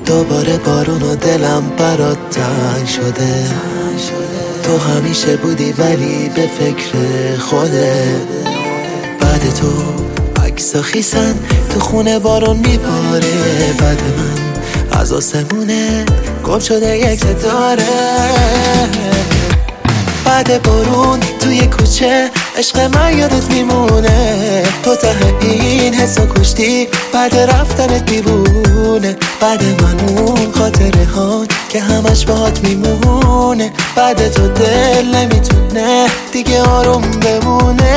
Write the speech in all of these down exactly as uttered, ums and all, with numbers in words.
دوباره بارون و دلم برات تنگ شده. تو همیشه بودی ولی به فکر خودت. بعد تو عکسا خیسن تو خونه بارون میباره. بعد من از آسمونه گم شده یک ستاره. بعد بارون توی کوچه عشق من یادت میمونه. تو ته این حسا کشتی بعد رفتنت دیوونه. بعد من اون خاطره ها که همش باهات میمونه. بعد تو دل نمیتونه دیگه آروم بمونه.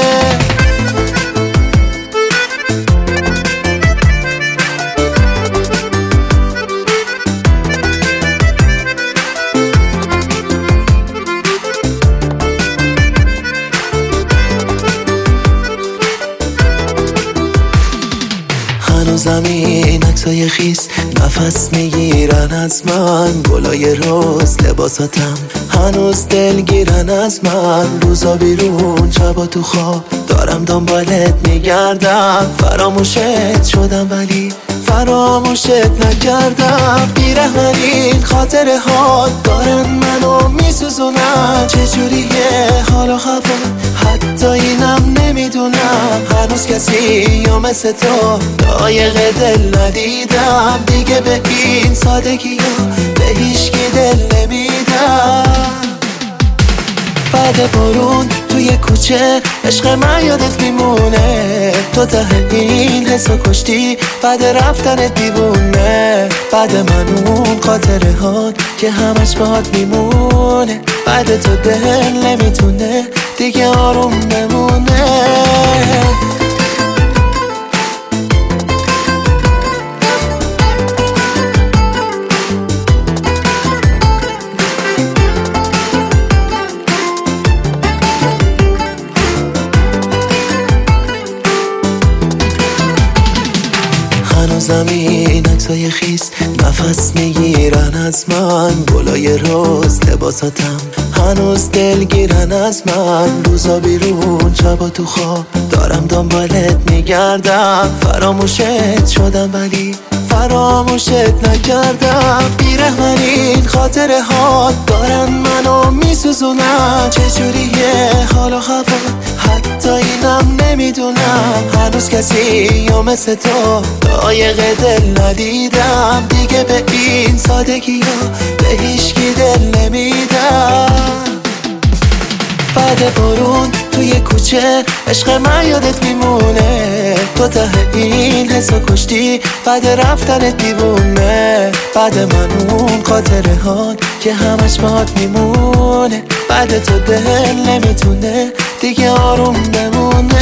زمین عکسای خیس نفس میگیرن از من. گلای روز لباساتم هنوز دلگیرن از من. روزا بیرون شبا تو خواب دارم دنبالت میگردم. فراموشت شدم ولی فراموشت نکردم. بیرحمین خاطره ها دارن منو میسوزونن. چجوریه حال و هوا حتی اینم نمیدونم. هنوز کسی یا مثل تو لایق دل ندیدم. دیگه به این سادگی ها به هیچکی دل نمیدم. بعد بارون توی کوچه عشق من یادت میمونه. تو ته این حسا کشتی بعد رفتن دیوونه. بعد من اون خاطره ها که همش باهات میمونه. بعد تو دل نمیتونه دیگه آروم بمونه. زمین عکسای خیس نفس میگیرن از من. گلای روز لباساتم هنوز دلگیرن از من. روزا بیرون شبا تو خواب دارم دنبالت میگردم. فراموشت شدم ولی فراموشت نکردم. بیرحمین خاطره ها دارن منو میسوزونن. چجوریه حال و هوا حتی اینم نمیدونم. هنوز کسی یا مثل تو لایق دل ندیدم. دیگه به این سادگی ها به هیچکی دل نمیدم. بعد بارون توی کوچه عشق من یادت میمونه. تو ته این حسا کشتی بعد رفتن دیوونه. بعد من اون خاطره ها که همش باهات میمونه. بعد تو دل نمیتونه دیگه آروم بمونه.